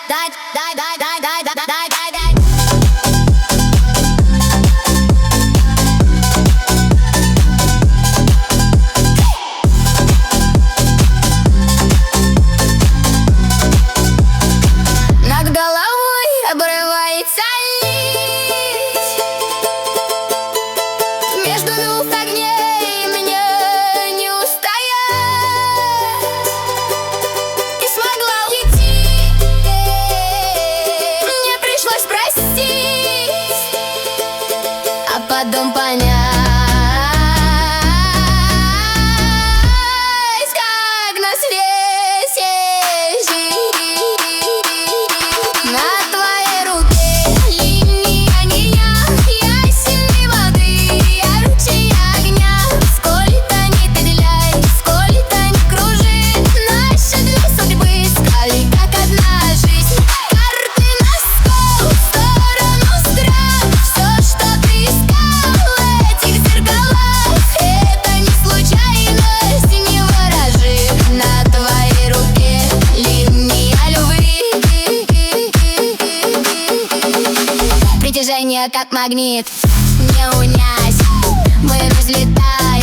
Над головой обрывается нить между двух огней, мне не устоять. И смогла уйти, мне пришлось простить, а потом понять, как на свете жить. На твоей руке линия нея, ясень воды, ярче огня. Сколько ни петляй, сколько ни кружи, наши две судьбы стали как одна жизнь. Карты на стол, в сторону стран. Все, что ты искал в этих зеркалах, это не случайность, не ворожи. На твоей руке линия любви. Притяжение как магнит, не унять, мы разлетаем.